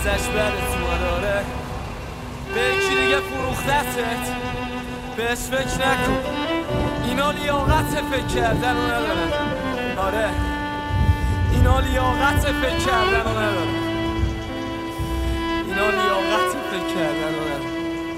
ازش برت اومده. به یکی دیگه فروختتت، بهش فکر نکن. اینا لیاقت فکر کردن رو ندارن. آره اینا لیاقت فکر کردن رو ندارن. اینا لیاقت فکر کردن رو ندارن.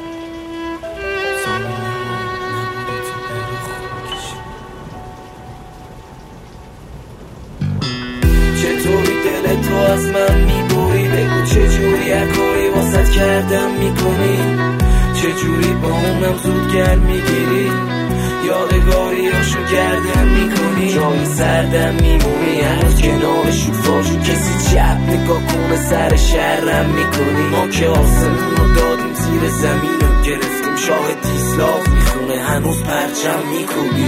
چطوری دل تو از من میبری؟ بگو چجوری اکاری واسط کردم میکنی؟ چجوری با اونم زودگر میگیری؟ یادگاریاشو گردم میکنی؟ جای سردم میمونی هنوز کنار شوفاشو کسی چپ نگاه کنه سر شرم میکنی؟ ما که آسمونو دادیم زیر زمینو گرفتیم شاه دیسلاف میخونه هنوز پرچم میکوبی.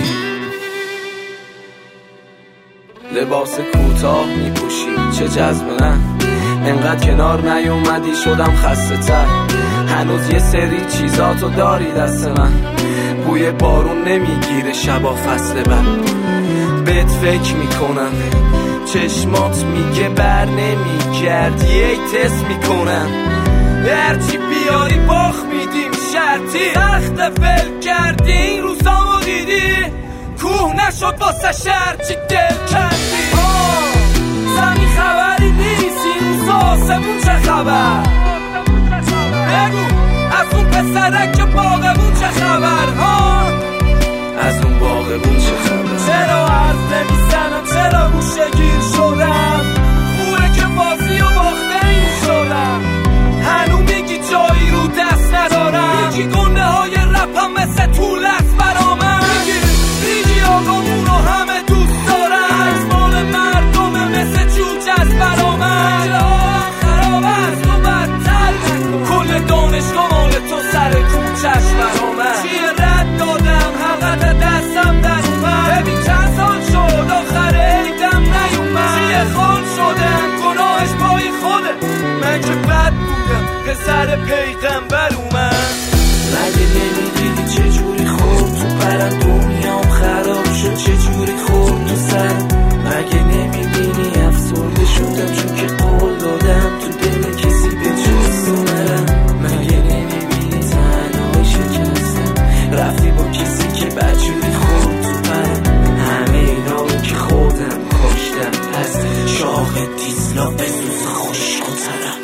لباس کوتاه میپوشی چه جذب نه، انقدر کنار نیومدی شدم خسته تر. هنوز یه سری چیزاتو داری دست من، بوی بارون نمیگیره شبا فصل بعد. بهت فکر میکنم چشمات میگه بر نمیگردی، ای تست میکنم هرچی بیاری باخ میدیم شرطی. سخت فل کردی این روزامو دیدی، کوه نشد واسه شرچی دل کردی. زمین خبری نیست این روز آسمون چه خبر؟ بگو از اون پسرک که باغمون چه خبر؟ از اون باغمون چه خبر؟ چرا حرف نمیزنم؟ چرا گوشه‌گیر شدم؟ خوره که بازی و باخته این شدم. هنو میگی جایی رو دست ندارم، میگی گنده های رپم مثل طول است برامن. میگی آقامون رو همه دوست دارم، اجمال مردمه مثل جوج از برامن. خراب است و بدتر نکن، کل دانشگاه مال تو سر کوچش برامن. چیه رد دادم حقت دستم در اومد، ببین چند سال شد آخر عیدم نیومد. چیه خال شدم گناهش پای خوده، من که بد بودم پسر پیغمبر اومد. مگه نمیدیدی چجوری خورد تو پرم دنیام خراب شد؟ چجوری خورد تو سر؟ مگه نمیبینی افسرده شدم چون که قول دادم تو دل کسی به جز نرم؟ مگه نمیبینی تنهایی شکستم رفتی با کسی که بدجوری خورد تو پرم؟ همه اینا رو که خودم کشتم، پس شاق دیسلا بسوز خوش کنترم.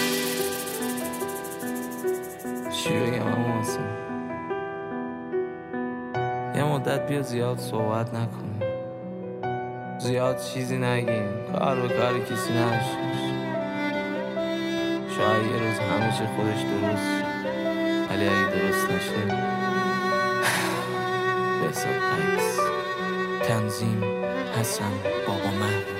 چی بگم اما حسین؟ یه مدت بیا زیاد صحبت نکنیم، زیاد چیزی نگیم، کار به کار کسی نداشته باش. شاید یه روز همه چی خودش درست شد، ولی اگه درست نشه به حساب عکس. تنظیم حسن بابا من.